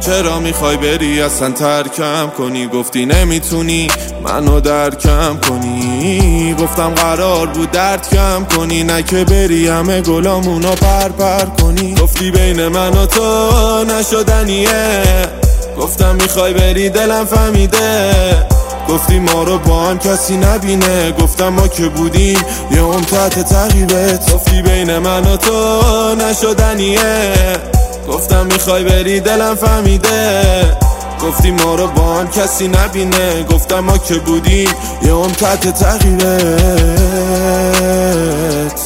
چرا میخوای بری اصلا ترکم کنی؟ گفتی نمیتونی منو درکم کنی. گفتم قرار بود درد کم کنی، نه که بری همه گلامونو پر کنی. گفتی بین من و تو نشدنیه، گفتم میخوای بری دلم فهمیده. گفتی ما رو با هم کسی نبینه، گفتم ما که بودیم یه عمر تحت تعقیبت. گفتی بین من و تو نشدنیه، گفتم میخوای بری دلم فهمیده. گفتی ما رو با هم کسی نبینه، گفتم ما که بودیم یه عمر تحت تعقیبت.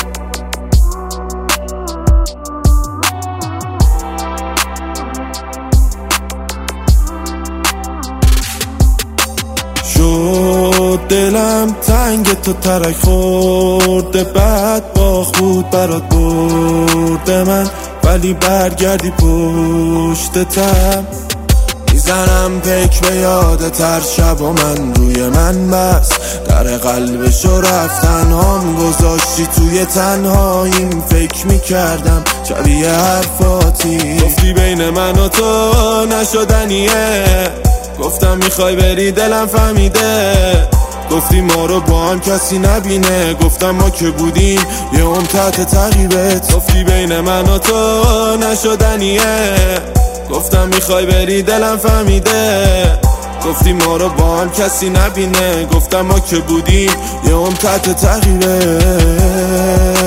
شد دلم تنگ تو ترک خورده، بعد باخ بود برات برده من، ولی برگردی پشتتم. میزنم پک به یادت هر شب و من روی من بس، در قلبشو رفتن هم گذاشتی توی تنهاییم. فکر میکردم شبیه حرفاتی. گفتی بین من و تو نشدنیه، گفتم میخوای بری دلم فهمیده. گفتی ما رو با هم کسی نبینه، گفتم ما که بودیم یه عمر تحت تعقیبت. گفتی بین من و تو نشدنیه، گفتم میخوای بری دلم فهمیده. گفتی ما رو با هم کسی نبینه، گفتم ما که بودیم یه عمر تحت تعقیبت.